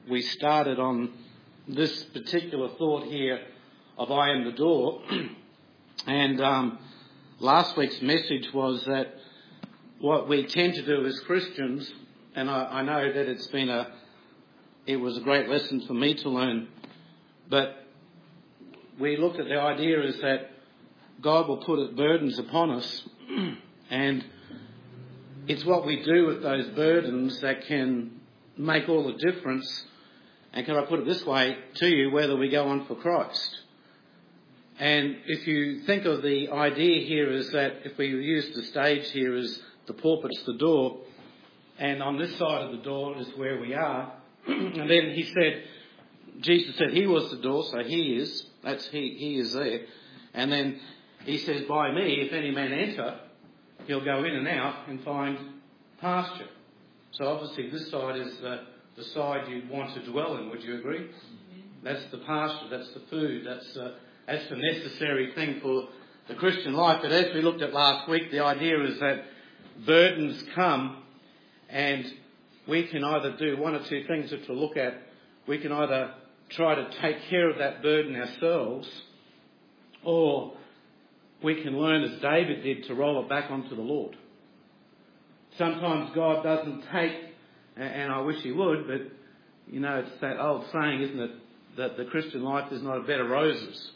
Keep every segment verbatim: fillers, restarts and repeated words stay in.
we started on this particular thought here of I am the door. and um, last week's message was that what we tend to do as Christians, and I, I know that it's been a, it was a great lesson for me to learn, but we looked at the idea is that God will put burdens upon us, and it's what we do with those burdens that can make all the difference. And can I put it this way to you, whether we go on for Christ. And if you think of the idea here is that if we use the stage here as the pulpit's the door, and on this side of the door is where we are. And then he said, Jesus said he was the door, so he is. That's he, he is there. And then he says, by me, if any man enter, he'll go in and out and find pasture. So obviously this side is the, the side you'd want to dwell in, would you agree? That's the pasture, that's the food, that's, uh, that's the necessary thing for the Christian life. But as we looked at last week, the idea is that burdens come and we can either do one or two things to look at. We can either try to take care of that burden ourselves, or we can learn as David did to roll it back onto the Lord. Sometimes God doesn't take, and I wish he would, but you know, it's that old saying, isn't it, that the Christian life is not a bed of roses.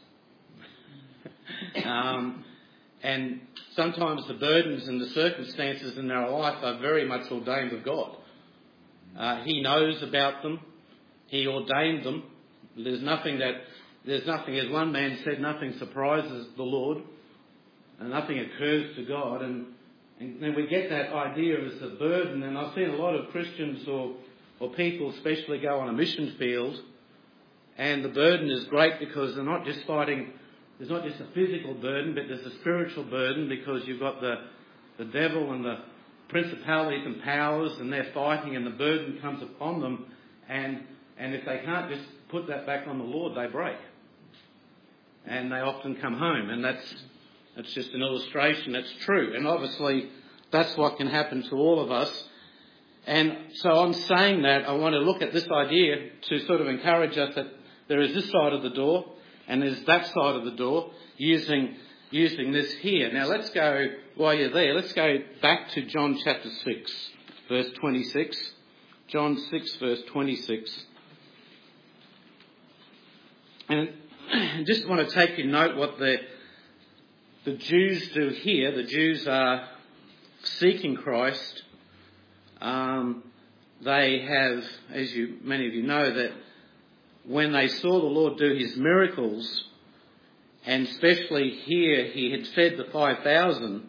um, and sometimes the burdens and the circumstances in our life are very much ordained of God. Uh, he knows about them. He ordained them. There's nothing that, there's nothing, as one man said, nothing surprises the Lord, and nothing occurs to God. And, and then we get that idea as a burden. And I've seen a lot of Christians or, or people especially go on a mission field, and the burden is great because they're not just fighting. There's not just a physical burden, but there's a spiritual burden, because you've got the, the devil and the principalities and powers, and they're fighting, and the burden comes upon them. And and if they can't just put that back on the Lord, they break. And they often come home. And that's that's just an illustration. That's true. And obviously, that's what can happen to all of us. And so on saying that, I want to look at this idea to sort of encourage us that there is this side of the door, and there's that side of the door, using using this here. Now let's go, while you're there, let's go back to John chapter six, verse twenty-six. John six, verse twenty-six. And I just want to take you note what the, the Jews do here. The Jews are seeking Christ. Um, they have, as you many of you know, that when they saw the Lord do his miracles, and especially here he had fed the five thousand,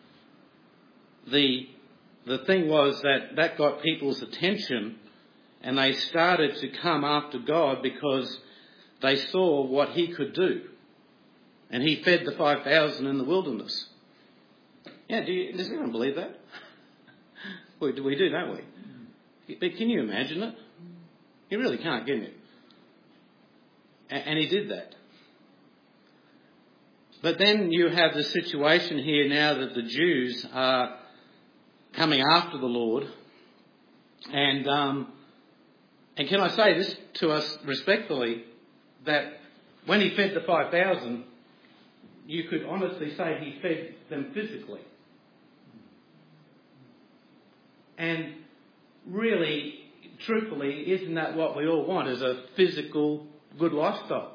the the thing was that that got people's attention, and they started to come after God because they saw what he could do. And he fed the five thousand in the wilderness. Yeah, do you, does anyone believe that? we, we do, don't we? But can you imagine it? You really can't, can you? And he did that. But then you have the situation here now that the Jews are coming after the Lord. And um, and can I say this to us respectfully, that when he fed the five thousand, you could honestly say he fed them physically. And really, truthfully, isn't that what we all want, is a physical good lifestyle?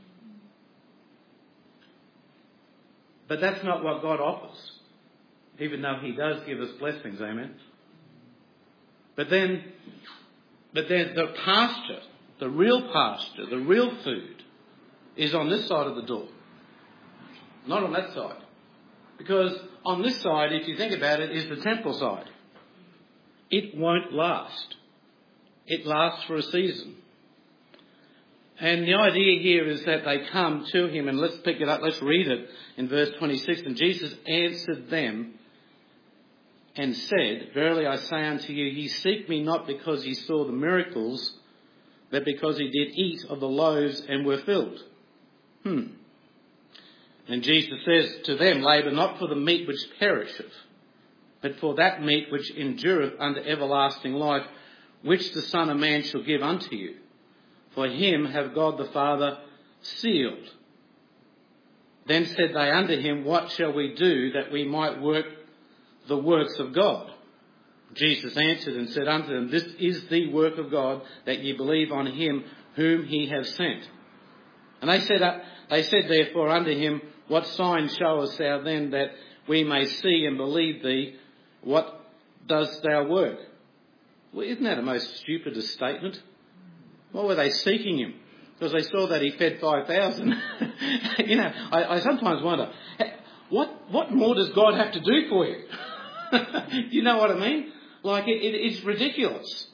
But that's not what God offers, even though he does give us blessings, amen? But then, but then the pasture, the real pasture, the real food is on this side of the door, not on that side. Because on this side, if you think about it, is the temple side. It won't last. It lasts for a season. And the idea here is that they come to him, and let's pick it up, let's read it in verse twenty-six. And Jesus answered them and said, verily I say unto you, ye seek me not because ye saw the miracles, but because ye did eat of the loaves and were filled. Hmm. And Jesus says to them, labour not for the meat which perisheth, but for that meat which endureth unto everlasting life, which the Son of Man shall give unto you. For him have God the Father sealed. Then said they unto him, What shall we do that we might work the works of God? Jesus answered and said unto them, This is the work of God, that ye believe on him whom he hath sent. And they said, uh, they said therefore unto him, What sign showest thou then, that we may see and believe thee? What dost thou work? Well, isn't that a most stupidest statement? Why were they seeking him? Because they saw that he fed five thousand. you know, I, I sometimes wonder, what what more does God have to do for you? You know what I mean? Like, it, it, it's ridiculous.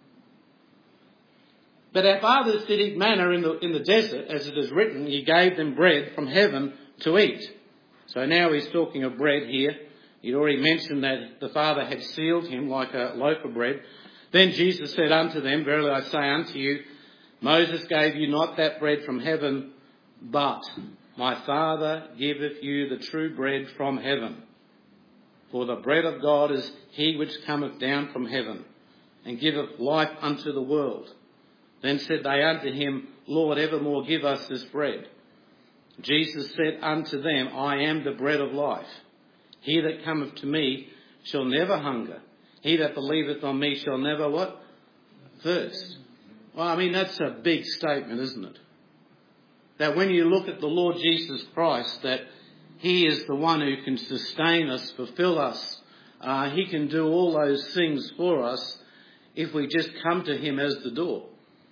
But our fathers did eat manna in the, in the desert, as it is written, he gave them bread from heaven to eat. So now he's talking of bread here. He'd already mentioned that the Father had sealed him like a loaf of bread. Then Jesus said unto them, Verily I say unto you, Moses gave you not that bread from heaven, but my Father giveth you the true bread from heaven. For the bread of God is he which cometh down from heaven, and giveth life unto the world. Then said they unto him, Lord, evermore give us this bread. Jesus said unto them, I am the bread of life. He that cometh to me shall never hunger. He that believeth on me shall never what? Thirst. Well, I mean, that's a big statement, isn't it? That when you look at the Lord Jesus Christ, that he is the one who can sustain us, fulfill us. Uh, he can do all those things for us if we just come to him as the door.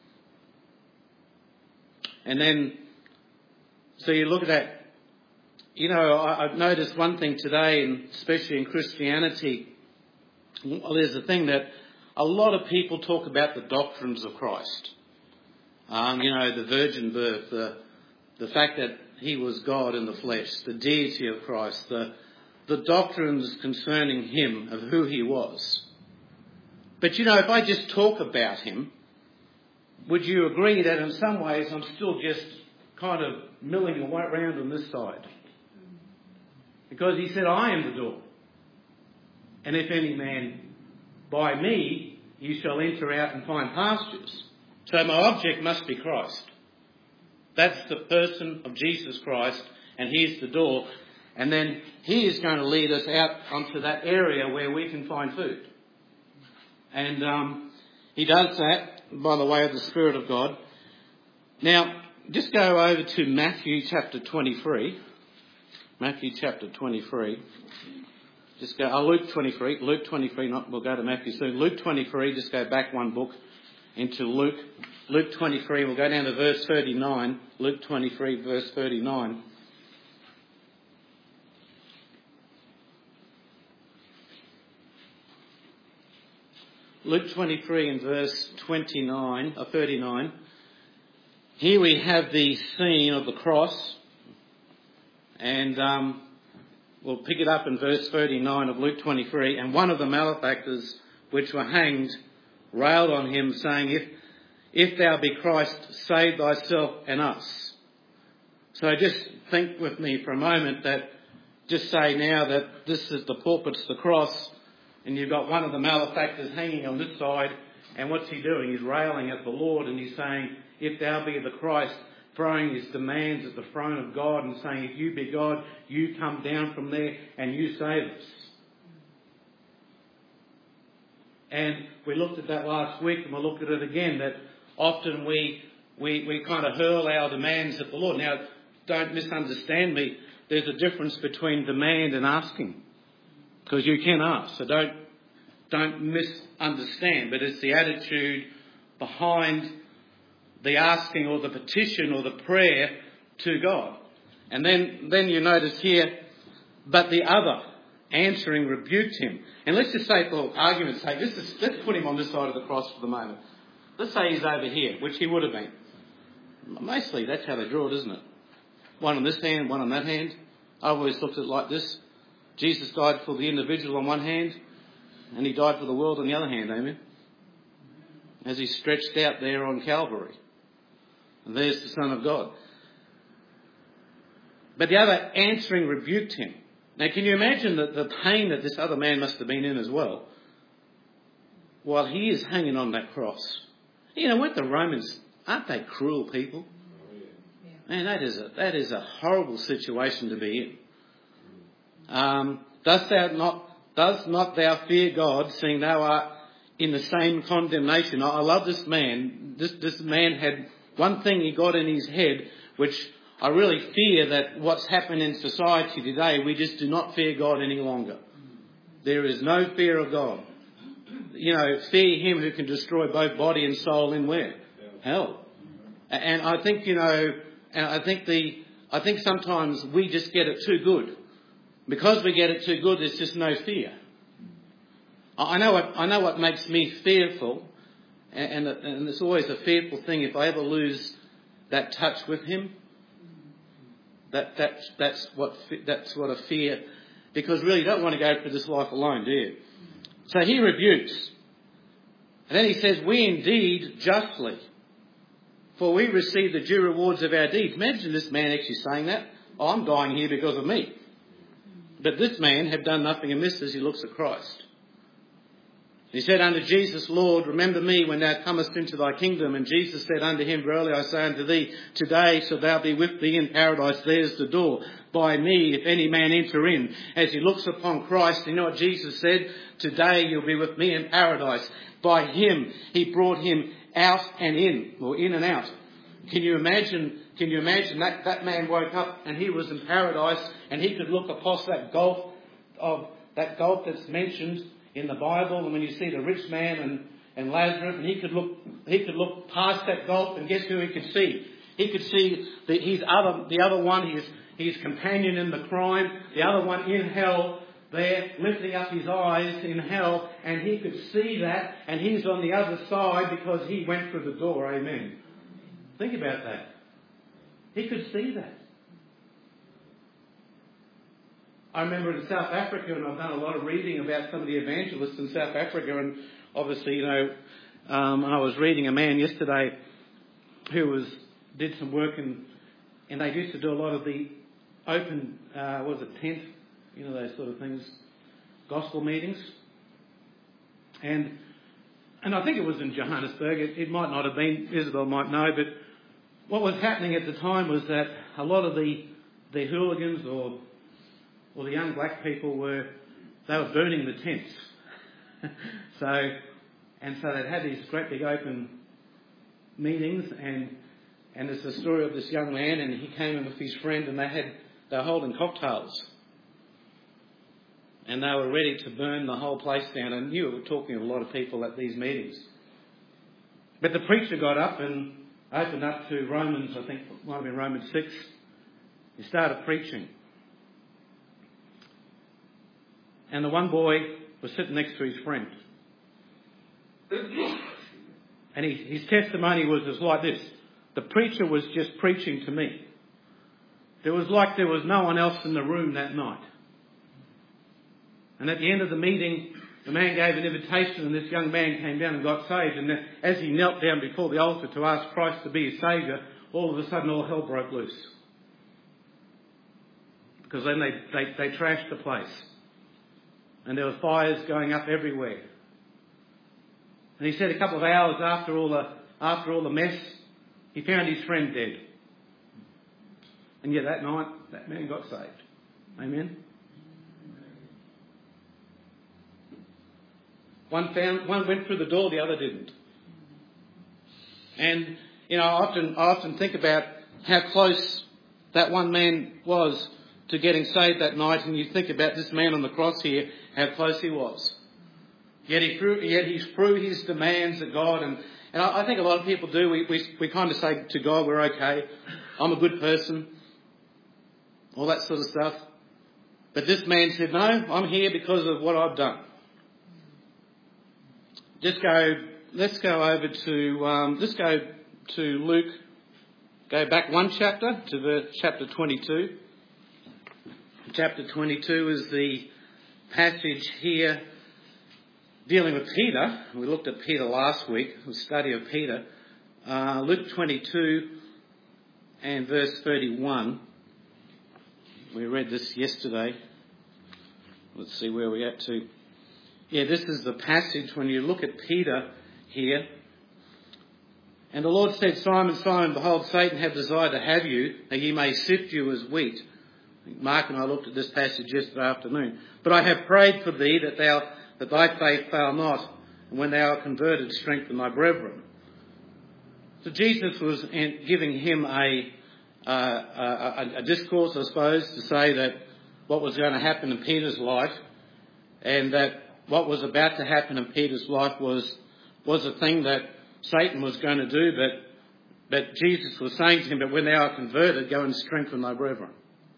And then, so you look at that. You know, I, I've noticed one thing today, and especially in Christianity, well, there's a thing that a lot of people talk about the doctrines of Christ. Um, you know, the virgin birth, the the fact that he was God in the flesh, the deity of Christ, the the doctrines concerning him, of who he was. But you know, if I just talk about him, would you agree that in some ways I'm still just kind of milling around on this side? Because he said, I am the door. And if any man by me, you shall enter out and find pastures. So my object must be Christ. That's the person of Jesus Christ, and he's the door. And then he is going to lead us out onto that area where we can find food. And um, he does that by the way of the Spirit of God. Now, just go over to Matthew chapter twenty-three. Matthew chapter twenty-three. Just go, oh, Luke twenty-three. Luke twenty-three, not, we'll go to Matthew soon. Luke twenty-three, just go back one book into Luke. Luke twenty-three, we'll go down to verse thirty-nine. Luke twenty-three, verse thirty-nine. Luke twenty-three and verse twenty-nine, or thirty-nine. Here we have the scene of the cross. And um, we'll pick it up in verse thirty-nine of Luke twenty-three. And one of the malefactors which were hanged railed on him, saying, If if thou be Christ, save thyself and us. So just think with me for a moment that, just say now that this is the pulpit's the cross, and you've got one of the malefactors hanging on this side, and what's he doing? He's railing at the Lord, and he's saying, if thou be the Christ, throwing his demands at the throne of God and saying, if you be God, you come down from there and you save us. And we looked at that last week, and we'll look at it again, that often we, we, we kind of hurl our demands at the Lord. Now, don't misunderstand me. There's a difference between demand and asking. Because you can ask, so don't, don't misunderstand. But it's the attitude behind the asking or the petition or the prayer to God. And then, then you notice here, but the other answering rebuked him. And let's just say, for argument's sake, let's, just, let's put him on this side of the cross for the moment. Let's say he's over here, which he would have been. Mostly that's how they draw it, isn't it? One on this hand, one on that hand. I've always looked at it like this. Jesus died for the individual on one hand, and he died for the world on the other hand, amen? As he stretched out there on Calvary. And there's the Son of God. But the other answering rebuked him. Now, can you imagine the, the pain that this other man must have been in as well? while he is hanging on that cross. You know, weren't the Romans, aren't they cruel people? Man, that is a, that is a horrible situation to be in. Um, dost thou not, does not thou fear God, seeing thou art in the same condemnation? I, I love this man. This, this man had one thing he got in his head, which I really fear that what's happened in society today, we just do not fear God any longer. There is no fear of God. You know, fear him who can destroy both body and soul in where? Hell. And I think, you know, and I think the, I think sometimes we just get it too good. Because we get it too good, there's just no fear. I know what, I know what makes me fearful, and, and, and it's always a fearful thing if I ever lose that touch with him. That, that, that's what, that's what a fear, because really you don't want to go through this life alone, do you? So he rebukes. And then he says, we indeed justly, for we receive the due rewards of our deeds. Imagine this man actually saying that. Oh, I'm dying here because of me. But this man had done nothing amiss as he looks at Christ. He said unto Jesus, Lord, remember me when thou comest into thy kingdom. And Jesus said unto him, verily I say unto thee, today shalt thou be with thee in paradise. There's the door. By me, if any man enter in. As he looks upon Christ, you know what Jesus said? Today you'll be with me in paradise. By him, he brought him out and in, or in and out. Can you imagine, can you imagine that, that man woke up and he was in paradise and he could look across that gulf of, that gulf that's mentioned in the Bible, and when you see the rich man and, and Lazarus, and he could look, he could look past that gulf, and guess who he could see? He could see the, his other, the other one, his, his companion in the crime, the other one in hell, there, lifting up his eyes in hell, and he could see that, and he's on the other side because he went through the door. Amen. Think about that. He could see that. I remember in South Africa, and I've done a lot of reading about some of the evangelists in South Africa, and obviously, you know, um, I was reading a man yesterday who was did some work, and and they used to do a lot of the open, uh, what was it, tent, you know, those sort of things, gospel meetings, and and I think it was in Johannesburg. It, it might not have been. Isabel might know, but what was happening at the time was that a lot of the the hooligans or Well, the young black people were, they were burning the tents. so, and so they'd had these great big open meetings, and and there's the story of this young man, and he came in with his friend, and they had, they were holding cocktails. And they were ready to burn the whole place down, and you were talking to a lot of people at these meetings. But the preacher got up and opened up to Romans, I think it might have been Romans six. He started preaching. And the one boy was sitting next to his friend. And he, his testimony was just like this. The preacher was just preaching to me. It was like there was no one else in the room that night. And at the end of the meeting, the man gave an invitation, and this young man came down and got saved. And as he knelt down before the altar to ask Christ to be his saviour, all of a sudden all hell broke loose. Because then they, they, they trashed the place. And there were fires going up everywhere. And he said a couple of hours after all the after all the mess, he found his friend dead. And yet that night, that man got saved. Amen. One found one went through the door, the other didn't. And you know, I often I often think about how close that one man was to getting saved that night, and you think about this man on the cross here, how close he was. Yet he threw, yet he threw his demands at God, and, and I, I think a lot of people do. We, we we kind of say to God, we're okay, I'm a good person, all that sort of stuff. But this man said, no, I'm here because of what I've done. Just go, let's go over to, um, let's go to Luke, go back one chapter to the chapter twenty-two. Chapter twenty-two is the passage here dealing with Peter. We looked at Peter last week, the study of Peter. Uh, Luke twenty-two and verse thirty-one. We read this yesterday. Let's see where we're at to. yeah, this is the passage when you look at Peter here. And the Lord said, Simon, Simon, behold, Satan hath desired to have you, that he may sift you as wheat. Mark and I looked at this passage yesterday afternoon. But I have prayed for thee that thou that thy faith fail not, and when thou art converted, strengthen thy brethren. So Jesus was giving him a, uh, a, a discourse, I suppose, to say that what was going to happen in Peter's life, and that what was about to happen in Peter's life was was a thing that Satan was going to do, but but Jesus was saying to him, but when thou art converted, go and strengthen thy brethren.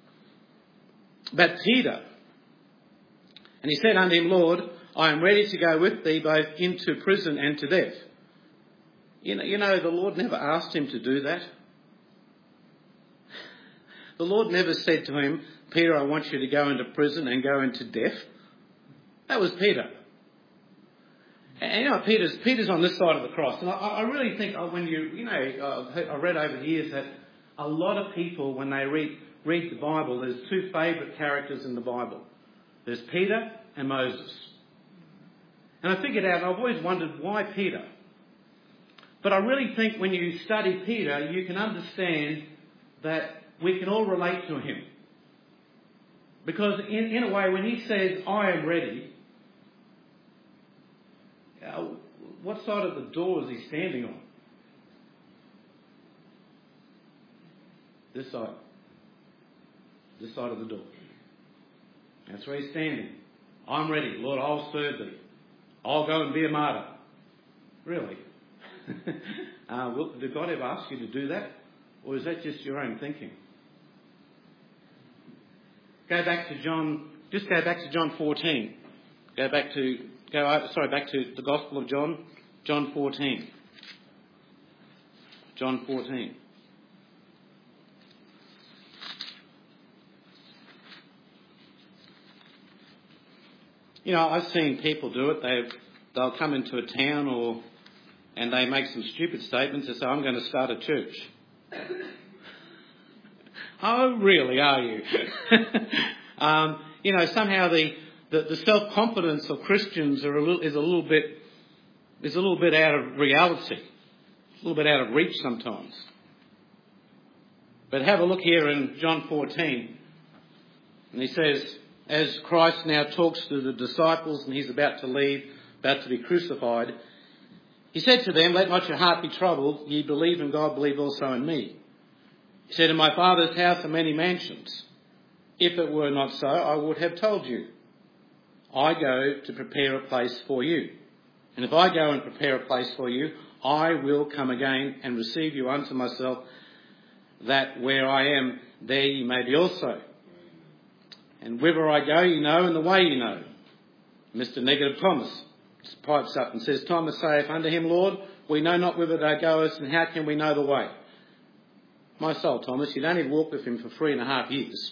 But Peter, and he said unto him, Lord, I am ready to go with thee both into prison and to death. You know, you know, the Lord never asked him to do that. The Lord never said to him, Peter, I want you to go into prison and go into death. That was Peter. And you know, Peter's, Peter's on this side of the cross. And I, I really think when you, you know, I read over the years that a lot of people, when they read, read the Bible, there's two favourite characters in the Bible. There's Peter and Moses. And I figured out, I've always wondered why Peter. But I really think when you study Peter, you can understand that we can all relate to him. Because in, in a way, when he says, I am ready, uh, what side of the door is he standing on? This side. This side of the door. That's where he's standing. I'm ready. Lord, I'll serve thee. I'll go and be a martyr. Really? uh, well, did God ever ask you to do that? Or is that just your own thinking? Go back to John, just go back to John fourteen. Go back to, go over, sorry, back to the Gospel of John, John fourteen. John fourteen. You know, I've seen people do it. They they'll come into a town or and they make some stupid statements and say, I'm going to start a church. Oh, really, are you? um, you know, somehow the, the, the self-confidence of Christians are a little, is a little bit is a little bit out of reality, a little bit out of reach sometimes. But have a look here in John fourteen, and he says, as Christ now talks to the disciples and he's about to leave, about to be crucified, he said to them, let not your heart be troubled. Ye believe in God, believe also in me. He said, in my Father's house are many mansions. If it were not so, I would have told you. I go to prepare a place for you. And if I go and prepare a place for you, I will come again and receive you unto myself, that where I am, there ye may be also. And whither I go, you know, and the way you know. Mister Negative Thomas pipes up and says, Thomas saith unto him, Lord, we know not whither thou goest, and how can we know the way? My soul, Thomas, you'd only walked with him for three and a half years.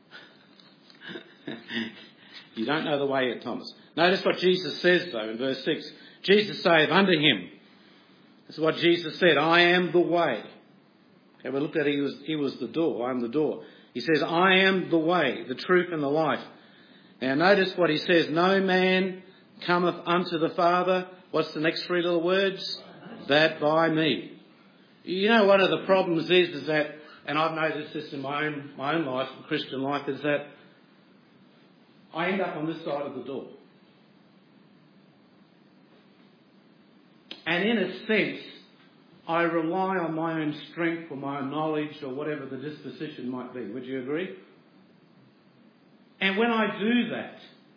You don't know the way yet, Thomas. Notice what Jesus says, though, in verse six. Jesus saith unto him, this is what Jesus said, I am the way. Okay, we looked at it, he was, he was the door, I am the door. He says, I am the way, the truth and the life. Now notice what he says, no man cometh unto the Father. What's the next three little words? That by me. You know, one of the problems is, is that, and I've noticed this in my own, my own life, Christian life, is that I end up on this side of the door. And in a sense, I rely on my own strength or my own knowledge or whatever the disposition might be. Would you agree? And when I do that,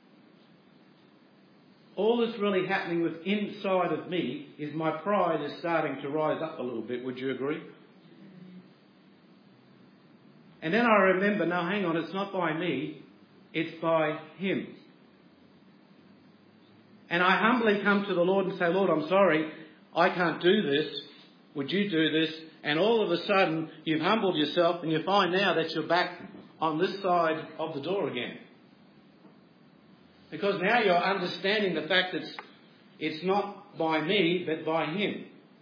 all that's really happening with inside of me is my pride is starting to rise up a little bit. Would you agree? And then I remember, no, hang on, it's not by me, it's by him. And I humbly come to the Lord and say, Lord, I'm sorry, I can't do this. Would you do this? And all of a sudden, you've humbled yourself and you find now that you're back on this side of the door again. Because now you're understanding the fact that it's, it's not by me, but by him.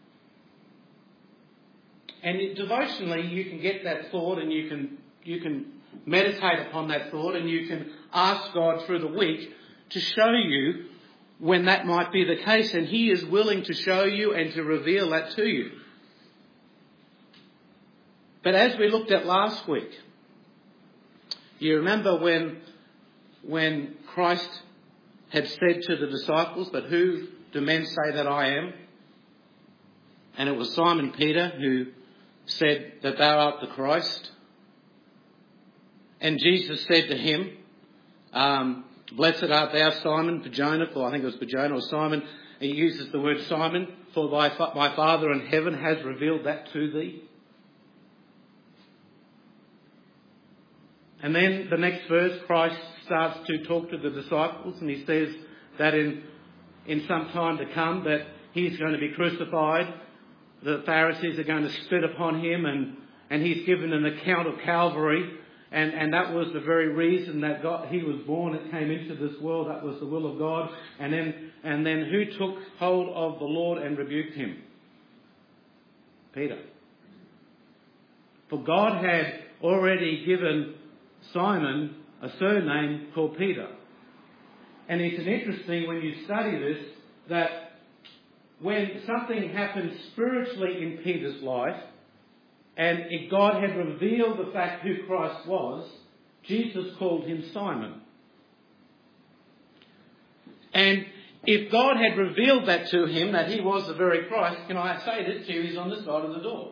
And it, devotionally, you can get that thought and you can you can meditate upon that thought and you can ask God through the week to show you when that might be the case, and he is willing to show you and to reveal that to you. But as we looked at last week, you remember when, when Christ had said to the disciples, "But who do men say that I am?" And it was Simon Peter who said that thou art the Christ. And Jesus said to him, um, "Blessed art thou, Simon, Barjona," or I think it was Barjona or Simon. He uses the word Simon, "for thy, my Father in heaven has revealed that to thee." And then the next verse, Christ starts to talk to the disciples, and he says that in, in some time to come that he's going to be crucified. The Pharisees are going to spit upon him, and, and he's given an account of Calvary. And, and that was the very reason that God, he was born and came into this world. That was the will of God. And then, and then who took hold of the Lord and rebuked him? Peter. For God had already given Simon a surname called Peter. And it's an interesting, when you study this, that when something happened spiritually in Peter's life, and if God had revealed the fact who Christ was, Jesus called him Simon. And if God had revealed that to him, that he was the very Christ, can I say this to you, he's on this side of the door.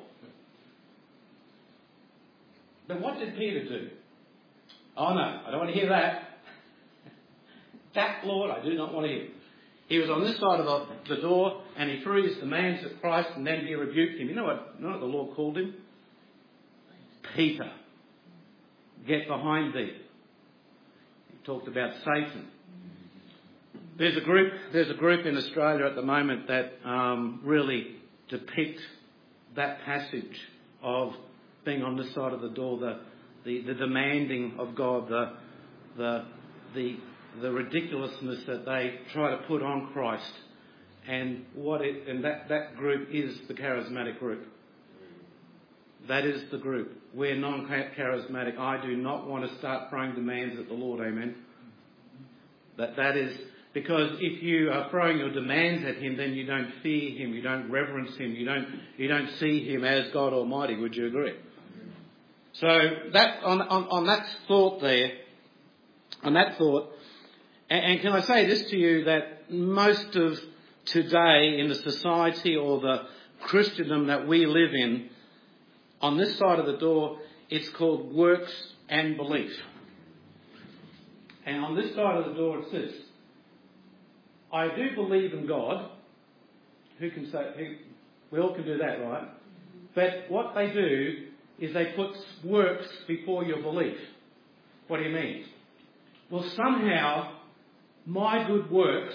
But what did Peter do? Oh no, I don't want to hear that. That, Lord, I do not want to hear. He was on this side of the, the door, and he threw his demands at Christ, and then he rebuked him. You know what, you know what the Lord called him? Peter, get behind thee. He talked about Satan. There's a group, there's a group in Australia at the moment that um, really depict that passage of being on this side of the door, the the, the demanding of God, the the the the ridiculousness that they try to put on Christ, and what it and that, that group is the charismatic group. That is the group. We're non-charismatic. I do not want to start throwing demands at the Lord. Amen. That that is because if you are throwing your demands at him, then you don't fear him, you don't reverence him, you don't you don't see him as God Almighty. Would you agree? So that on on, on that thought there, on that thought, and, and can I say this to you, that most of today in the society or the Christendom that we live in, on this side of the door, it's called works and belief. And on this side of the door it says, I do believe in God. Who can say, who, we all can do that, right? But what they do is they put works before your belief. What do you mean? Well, somehow my good works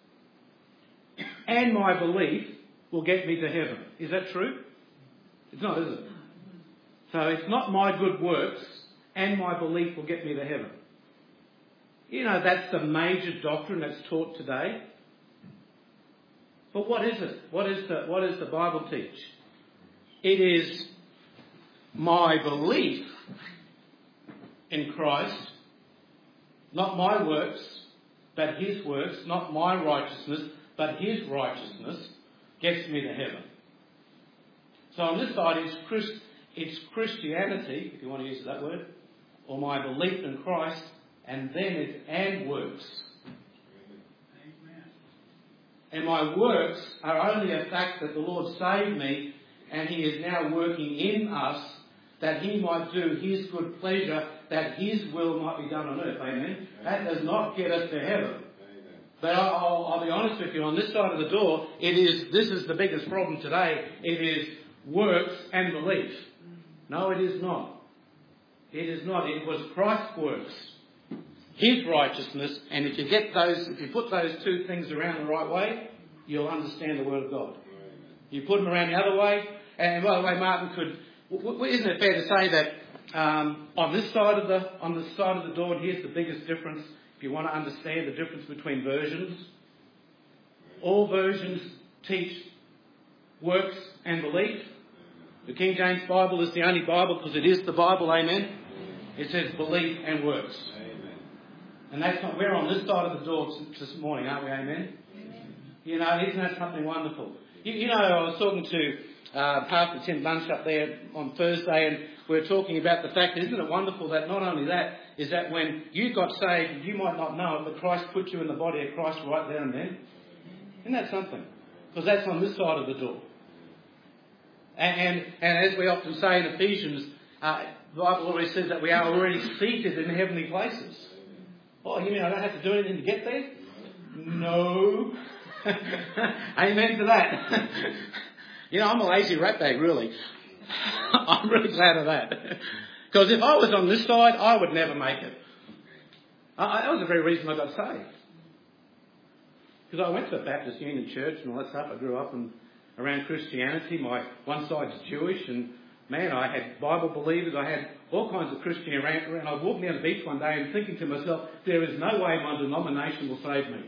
and my belief will get me to heaven. Is that true? It's not, is it? So it's not my good works and my belief will get me to heaven. You know, that's the major doctrine that's taught today. But what is it? What is the, what does the Bible teach? It is my belief in Christ, not my works, but his works, not my righteousness, but his righteousness, gets me to heaven. So on this side is Christ, it's Christianity, if you want to use that word, or my belief in Christ, and then it's and works. Amen. And my works are only a fact that the Lord saved me, and he is now working in us that he might do his good pleasure, that his will might be done on earth. Amen. Amen. That does not get us to heaven. Amen. But I'll, I'll be honest with you, on this side of the door, it is. This is the biggest problem today. It is works and belief. No, it is not. It is not. It was Christ's works, his righteousness, and if you get those, if you put those two things around the right way, you'll understand the Word of God. You put them around the other way, and by the way, Martin could. Isn't it fair to say that um, on this side of the on the side of the door, and here's the biggest difference. If you want to understand the difference between versions, all versions teach works and belief. The King James Bible is the only Bible because it is the Bible. Amen. It says belief and works. And that's not, we're on this side of the door this morning, aren't we? Amen? Amen. You know, isn't that something wonderful? You, you know, I was talking to uh, Pastor Tim Bunch up there on Thursday, and we were talking about the fact that isn't it wonderful that not only that, is that when you got saved, you might not know it, but Christ put you in the body of Christ right there and then. Isn't that something? Because that's on this side of the door. And, and, and as we often say in Ephesians, uh, the Bible already says that we are already seated in heavenly places. Oh, you mean I don't have to do anything to get there? No. Amen to that. You know, I'm a lazy ratbag, really. I'm really glad of that. Because if I was on this side, I would never make it. I, that was the very reason I got saved. Because I went to the Baptist Union Church and all that stuff. I grew up in, around Christianity. My one side's Jewish, and man, I had Bible believers. I had all kinds of Christian around. And I was walking down the beach one day and thinking to myself, there is no way my denomination will save me.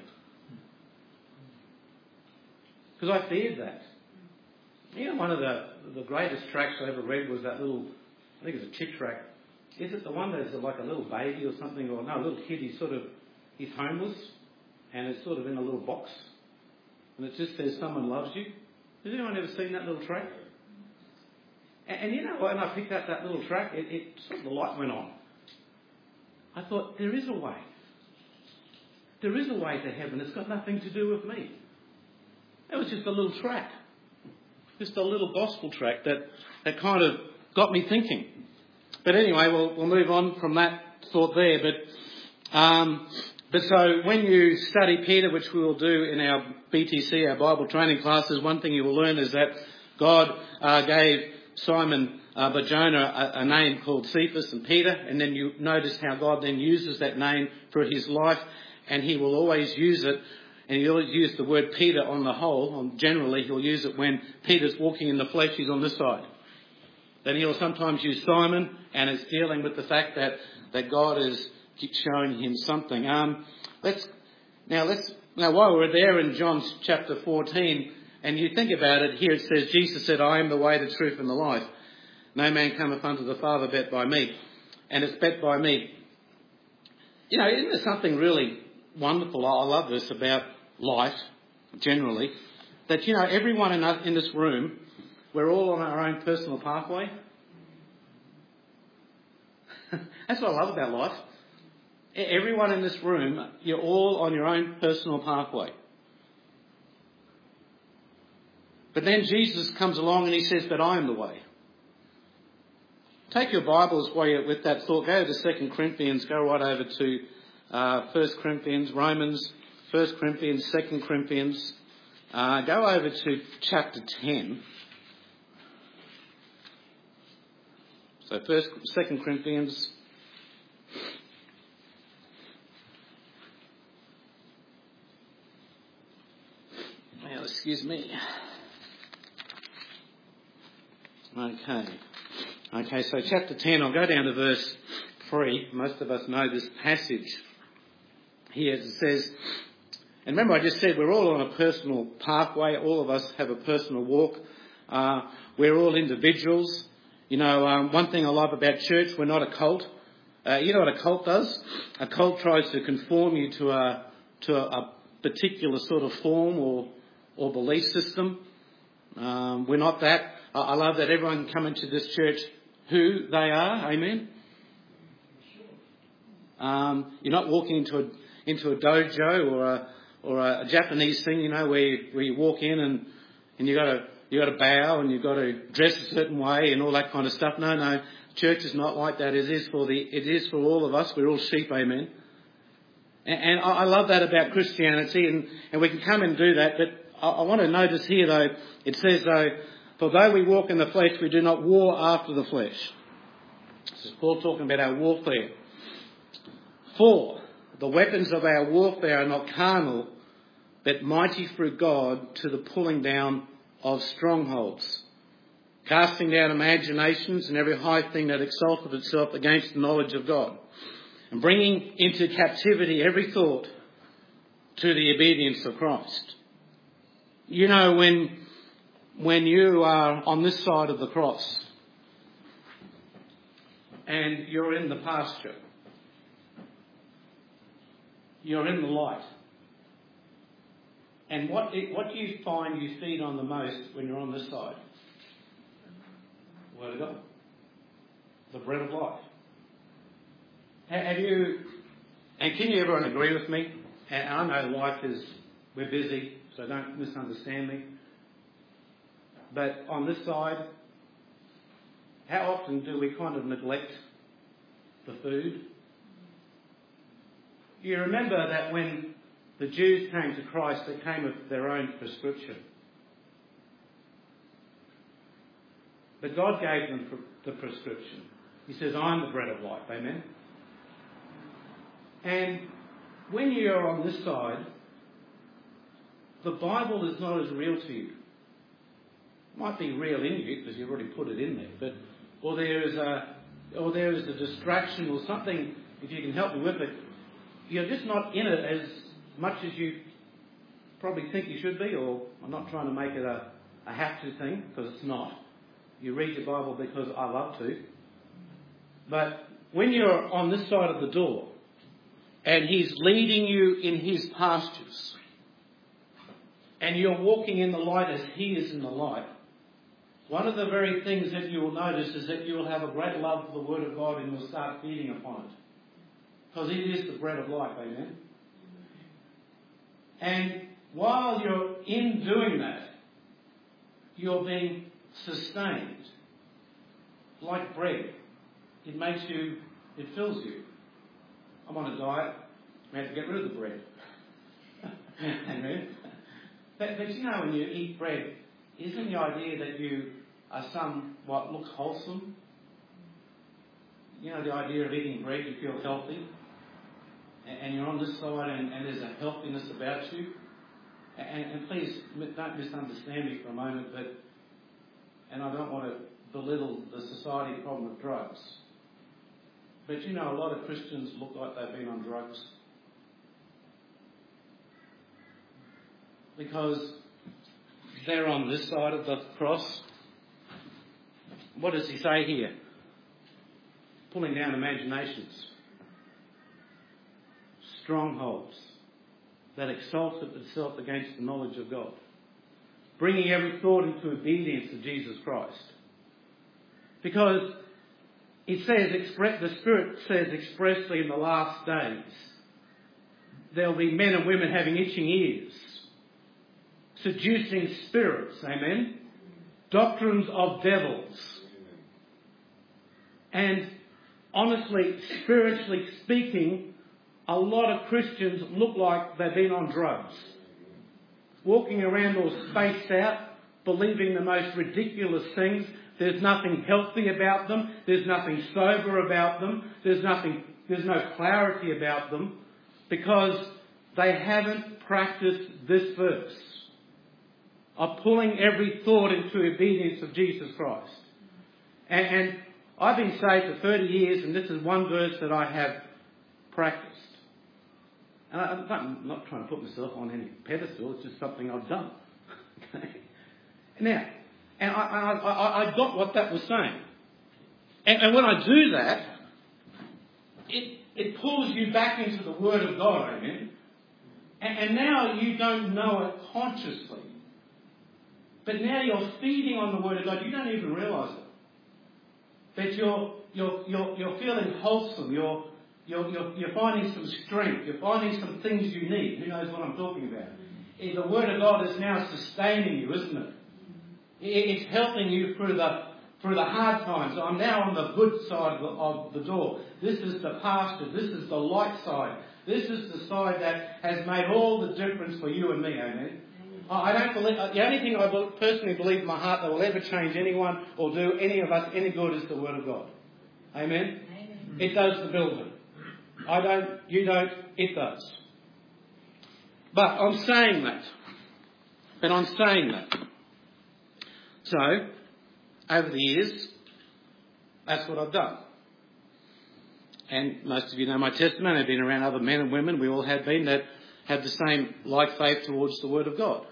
Because I feared that. You know, one of the, the greatest tracts I ever read was that little, I think it's a chick tract. Is it the one that's like a little baby or something? Or no, a little kid, he's sort of, he's homeless. And it's sort of in a little box. And it just says, someone loves you. Has anyone ever seen that little tract? And, and you know, when I picked up that little tract, it, it sort of the light went on. I thought, there is a way. There is a way to heaven. It's got nothing to do with me. It was just a little tract. Just a little gospel tract that, that kind of got me thinking. But anyway, we'll, we'll move on from that thought there. But... Um, But so when you study Peter, which we will do in our B T C, our Bible training classes, one thing you will learn is that God uh, gave Simon uh, Bar-Jonah a, a name called Cephas and Peter, and then you notice how God then uses that name for his life, and he will always use it, and he'll always use the word Peter on the whole. On generally, he'll use it when Peter's walking in the flesh, he's on this side. Then he'll sometimes use Simon, and it's dealing with the fact that, that God is showing him something. Um, let's now let's now while we're there in John chapter fourteen, and you think about it, here it says Jesus said, "I am the way, the truth, and the life. No man cometh unto the Father but by me," and it's but by me. You know, isn't there something really wonderful? I love this about life generally, that you know everyone in in this room, we're all on our own personal pathway. That's what I love about life. Everyone in this room, you're all on your own personal pathway. But then Jesus comes along and he says that I am the way. Take your Bibles while you're with that thought. Go to Second Corinthians. Go right over to uh, First Corinthians, Romans, First Corinthians, Second Corinthians. Uh, go over to chapter ten. So First, Second Corinthians. Excuse me. Okay. Okay, so chapter ten, I'll go down to verse three. Most of us know this passage here. It says, and remember I just said we're all on a personal pathway. All of us have a personal walk. Uh, we're all individuals. You know, um, one thing I love about church, we're not a cult. Uh, you know what a cult does? A cult tries to conform you to a, to a, a particular sort of form or or belief system. Um, we're not that. I, I love that everyone can come into this church who they are. Amen. Um, you're not walking into a into a dojo or a or a, a Japanese thing, you know, where you, where you walk in and and you got to you got to bow and you've got to dress a certain way and all that kind of stuff. No, no, church is not like that. It is for the it is for all of us. We're all sheep. Amen. And, and I, I love that about Christianity, and and we can come and do that, but I want to notice here, though, it says, though, for though we walk in the flesh, we do not war after the flesh. This is Paul talking about our warfare. For the weapons of our warfare are not carnal, but mighty through God to the pulling down of strongholds, casting down imaginations and every high thing that exalteth itself against the knowledge of God, and bringing into captivity every thought to the obedience of Christ. You know, when when you are on this side of the cross and you're in the pasture you're in the light. And what, what do you find you feed on the most when you're on this side? The Word of God. The bread of life. Have you, and can you everyone agree with me? And I know life is, we're busy, so don't misunderstand me. But on this side, how often do we kind of neglect the food? You remember that when the Jews came to Christ, they came with their own prescription. But God gave them the prescription. He says, I'm the bread of life. Amen? And when you're on this side, the Bible is not as real to you. It might be real in you because you've already put it in there, but or there is a or there is a distraction or something. If you can help me with it, you're just not in it as much as you probably think you should be. Or I'm not trying to make it a, a have-to thing, because it's not. You read your Bible because I love to. But when you're on this side of the door and He's leading you in His pastures, and you're walking in the light as He is in the light, one of the very things that you will notice is that you will have a great love for the Word of God and you'll start feeding upon it. Because it is the bread of life, amen? And while you're in doing that, you're being sustained. Like bread. It makes you, it fills you. I'm on a diet. I have to get rid of the bread. Amen? But, but you know, when you eat bread, isn't the idea that you are somewhat look wholesome? You know, the idea of eating bread, you feel healthy. And, and you're on this side and, and there's a healthiness about you. And, and please, don't misunderstand me for a moment, but, and I don't want to belittle the society problem of drugs. But you know, a lot of Christians look like they've been on drugs. Because they're on this side of the cross. What does he say here? Pulling down imaginations. Strongholds that exalt itself against the knowledge of God. Bringing every thought into obedience to Jesus Christ. Because it says, the Spirit says expressly in the last days, there'll be men and women having itching ears, seducing spirits, amen, doctrines of devils. And honestly, spiritually speaking, a lot of Christians look like they've been on drugs. Walking around all spaced out, believing the most ridiculous things. There's nothing healthy about them. There's nothing sober about them. There's nothing, there's no clarity about them, because they haven't practiced this verse of pulling every thought into obedience of Jesus Christ. And, and I've been saved for thirty years, and this is one verse that I have practiced. And I, I'm not trying to put myself on any pedestal. It's just something I've done. Okay. Now, and I, I, I, I got what that was saying. And, and when I do that, it, it pulls you back into the Word of God, amen? And, and now you don't know it consciously. But now you're feeding on the Word of God. You don't even realise it. But you're, you're, you're, you're feeling wholesome. You're, you're, you're, you're finding some strength. You're finding some things you need. Who knows what I'm talking about? The Word of God is now sustaining you, isn't it? It's helping you through the through the hard times. I'm now on the good side of the, of the door. This is the pasture. This is the light side. This is the side that has made all the difference for you and me, amen? I don't believe, the only thing I personally believe in my heart that will ever change anyone or do any of us any good is the Word of God. Amen? Amen. It does the building. I don't, you don't, it does. But I'm saying that. But I'm saying that. So, over the years, that's what I've done. And most of you know my testimony. I've been around other men and women, we all have been, that have the same like faith towards the Word of God.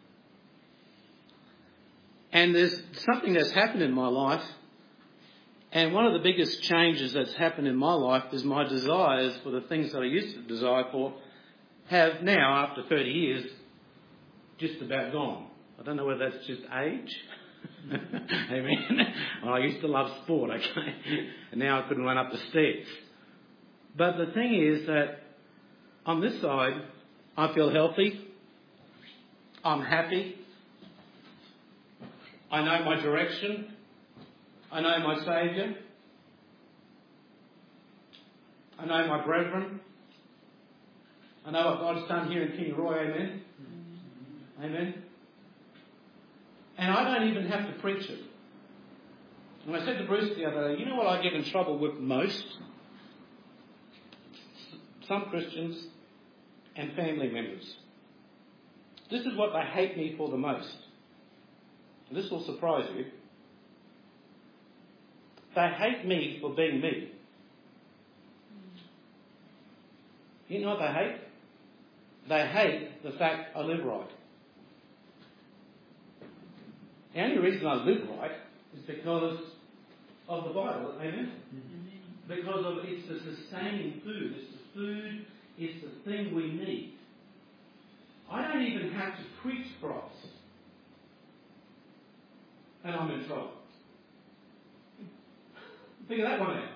And there's something that's happened in my life, And one of the biggest changes that's happened in my life is my desires for the things that I used to desire for have now, after thirty years, just about gone. I don't know whether that's just age. Amen. Well, I used to love sport, okay, and now I couldn't run up the stairs. But the thing is that on this side, I feel healthy. I'm happy. I know my direction. I know my Saviour. I know my brethren. I know what God's done here in Kingaroy, amen? Mm-hmm. Amen. And I don't even have to preach it. And I said to Bruce the other day, you know what I get in trouble with most? Some Christians and family members. This is what they hate me for the most. And this will surprise you. They hate me for being me. You know what they hate? They hate the fact I live right. The only reason I live right is because of the Bible, amen? Mm-hmm. Because of it's the sustaining food. It's the food, it's the thing we need. I don't even have to preach Christ. And I'm in trouble. Figure that one out.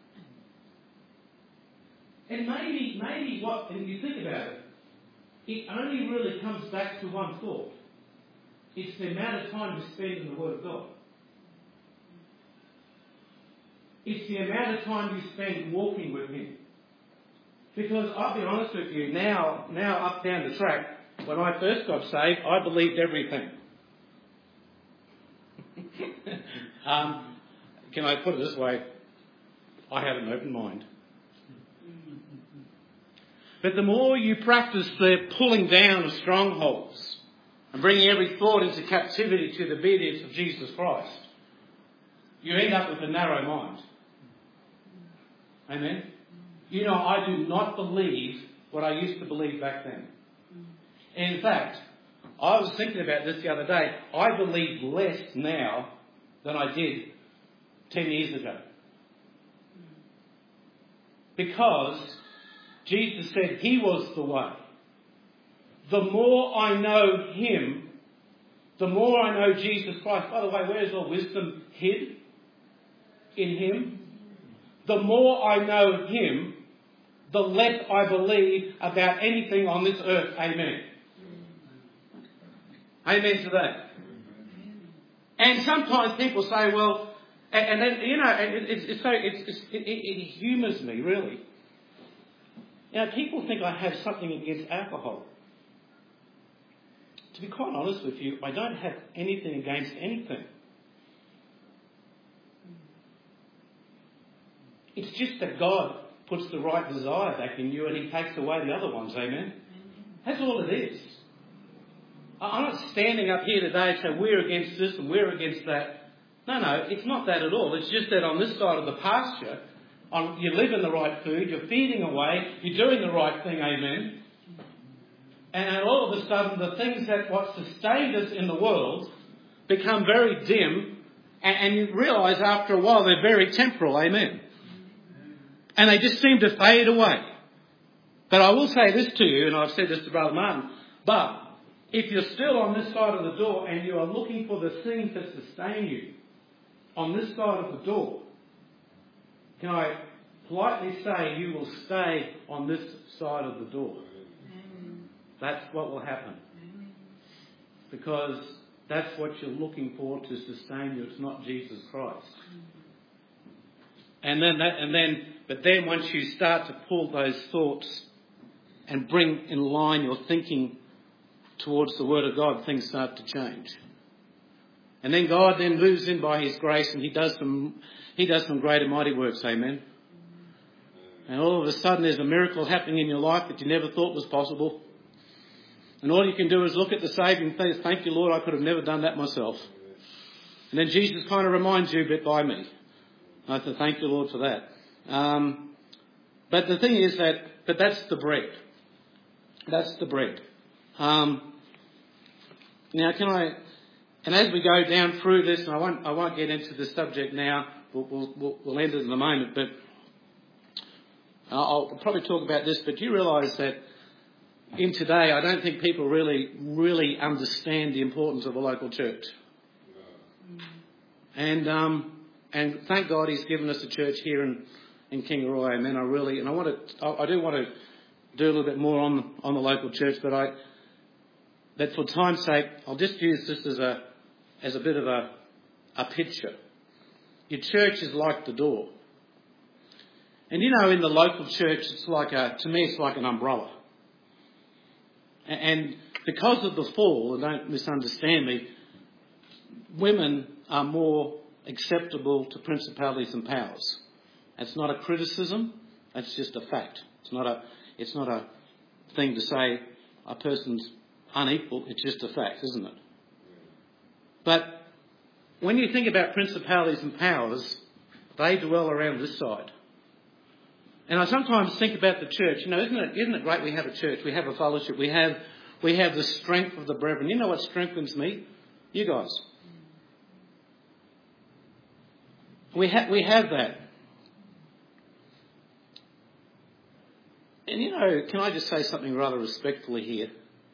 And maybe, maybe what, and you think about it, it only really comes back to one thought. It's the amount of time you spend in the Word of God. It's the amount of time you spend walking with Him. Because I'll be honest with you, now, now up down the track, when I first got saved, I believed everything. um, can I put it this way? I had an open mind. But the more you practice the pulling down of strongholds and bringing every thought into captivity to the obedience of Jesus Christ, you end up with a narrow mind. Amen? You know, I do not believe what I used to believe back then. In fact, I was thinking about this the other day. I believe less now than I did ten years ago. Because Jesus said He was the way. The more I know Him, the more I know Jesus Christ. By the way, where is all wisdom hid? In Him. The more I know Him, the less I believe about anything on this earth. Amen. Amen to that. And sometimes people say, well, and, and then, you know, it, it's, it's so, it's, it's, it, it humours me, really. You know, people think I have something against alcohol. To be quite honest with you, I don't have anything against anything. It's just that God puts the right desire back in you and He takes away the other ones, amen? That's all it is. I'm not standing up here today and saying we're against this and we're against that. No, no, it's not that at all. It's just that on this side of the pasture, on, you're living the right food, you're feeding away, you're doing the right thing, amen? And then all of a sudden the things that what sustained us in the world become very dim, and, and you realise after a while they're very temporal, amen? And they just seem to fade away. But I will say this to you, and I've said this to Brother Martin, but if you're still on this side of the door and you are looking for the thing to sustain you on this side of the door, can I politely say you will stay on this side of the door? Amen. That's what will happen. Amen. Because that's what you're looking for to sustain you. It's not Jesus Christ. Amen. And then that, and then, but then once you start to pull those thoughts and bring in line your thinking towards the Word of God, things start to change. And then God then moves in by His grace and He does some, He does some great and mighty works, amen? And all of a sudden there's a miracle happening in your life that you never thought was possible. And all you can do is look at the saving things. Thank you, Lord, I could have never done that myself. And then Jesus kind of reminds you, but by me. I have to thank you, Lord, for that. Um, but the thing is that, but that's the bread. That's the bread. Um, now, can I, and as we go down through this, and I won't, I won't get into the subject now, we'll, we'll, we'll end it in a moment, but I'll probably talk about this, but do you realise that in today, I don't think people really, really understand the importance of a local church. And um, and thank God He's given us a church here in, in Kingaroy, amen. I really, and I want to, I, I do want to do a little bit more on on the local church, but I, that for time's sake, I'll just use this as a as a bit of a a picture. Your church is like the door. And you know, in the local church, it's like a, to me, it's like an umbrella. And because of the fall, and don't misunderstand me, women are more acceptable to principalities and powers. That's not a criticism, that's just a fact. It's not a, it's not a thing to say a person's unequal, it's just a fact, isn't it? But when you think about principalities and powers, they dwell around this side. And I sometimes think about the church. You know, isn't it, isn't it great we have a church, we have a fellowship, we have, we have the strength of the brethren. You know what strengthens me? You guys. We, ha- we have that. And you know, can I just say something rather respectfully here?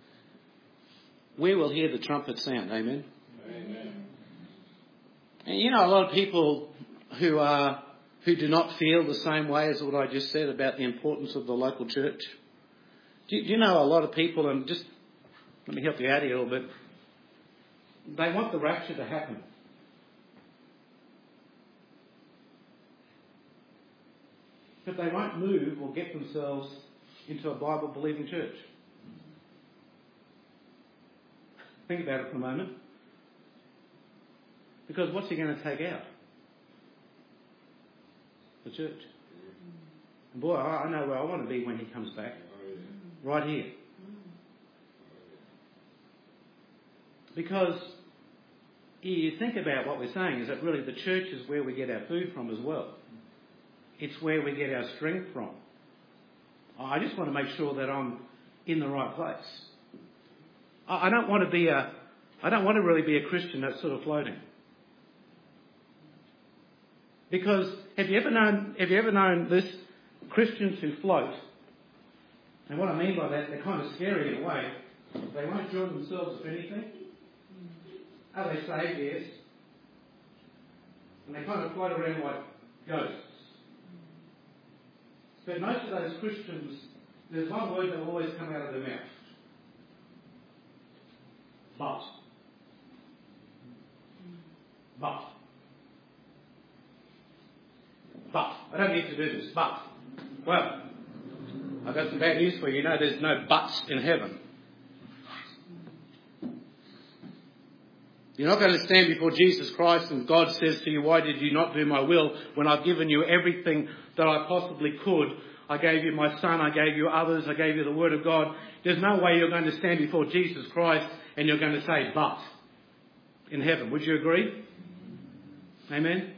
We will hear the trumpet sound, amen? Amen. And you know, a lot of people who are who do not feel the same way as what I just said about the importance of the local church. Do you, do you know a lot of people, and just let me help you out here a little bit, they want the rapture to happen. But they won't move or get themselves into a Bible-believing church. Think about it for a moment. Because what's he going to take out? The church. And boy, I know where I want to be when he comes back. Right here. Because you think about what we're saying is that really the church is where we get our food from as well. It's where we get our strength from. I just want to make sure that I'm in the right place. I don't want to be a, I don't want to really be a Christian that's sort of floating. Because have you ever known, have you ever known this, Christians who float, and what I mean by that, they're kind of scary in a way. They won't join themselves with anything. Are they saved? Yes. And they kind of float around like ghosts. But most of those Christians, there's one word that will always come out of their mouth. But. But. But. I don't need to do this. But. Well, I've got some bad news for you. You know there's no buts in heaven. You're not going to stand before Jesus Christ and God says to you, why did you not do my will when I've given you everything that I possibly could? I gave you my son, I gave you others, I gave you the word of God. There's no way you're going to stand before Jesus Christ and you're going to say, but, in heaven. Would you agree? Amen?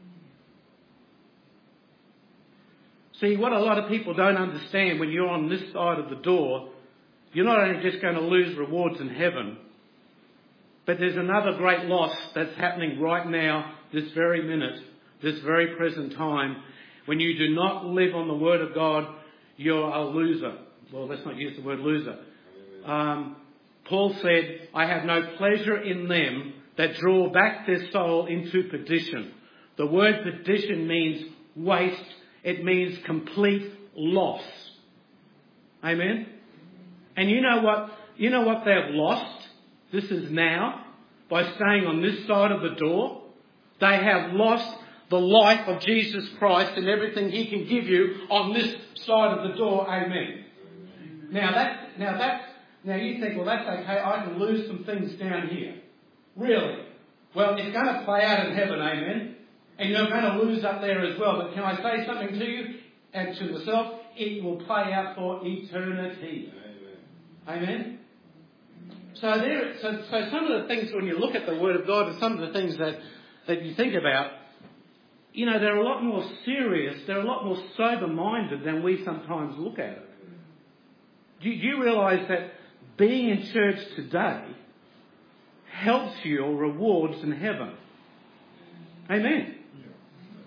See, what a lot of people don't understand when you're on this side of the door, you're not only just going to lose rewards in heaven, but there's another great loss that's happening right now, this very minute, this very present time. When you do not live on the Word of God, you're a loser. Well, let's not use the word loser. Um, Paul said, I have no pleasure in them that draw back their soul into perdition. The word perdition means waste. It means complete loss. Amen? And you know what? You know what they've lost? This is now, by staying on this side of the door, they have lost the life of Jesus Christ and everything he can give you on this side of the door. Amen. Now that, now that, now you think, well, that's okay. I can lose some things down here. Really? Well, it's going to play out in heaven. Amen. And you're going to lose up there as well. But can I say something to you and to myself? It will play out for eternity. Amen. Amen. So there, so, so some of the things when you look at the Word of God and some of the things that, that you think about, you know, they're a lot more serious, they're a lot more sober-minded than we sometimes look at it. Do you, do you realise that being in church today helps you or rewards in heaven? Amen.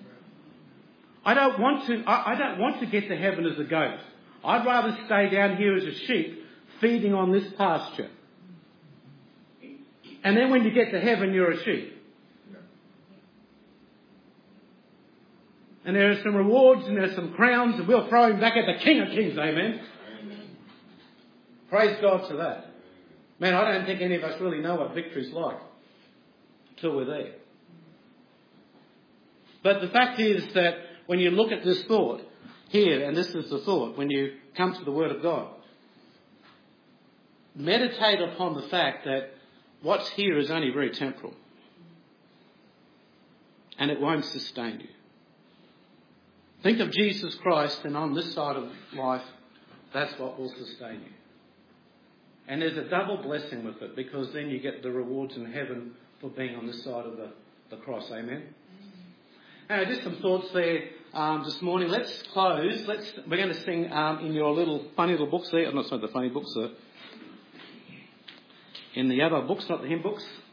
I don't want to, I, I don't want to get to heaven as a goat. I'd rather stay down here as a sheep feeding on this pasture. And then when you get to heaven, you're a sheep. And there are some rewards and there's some crowns, and we'll throw him back at the King of Kings, amen? Amen. Praise God for that. Man, I don't think any of us really know what victory's like until we're there. But the fact is that when you look at this thought here, and this is the thought, when you come to the Word of God, meditate upon the fact that what's here is only very temporal. And it won't sustain you. Think of Jesus Christ, and on this side of life, that's what will sustain you. And there's a double blessing with it, because then you get the rewards in heaven for being on this side of the, the cross. Amen? Now, just some thoughts there um, this morning. Let's close. Let's. We're going to sing um, in your little funny little books there. I'm not sorry, the funny books. Uh, in the other books, not the hymn books.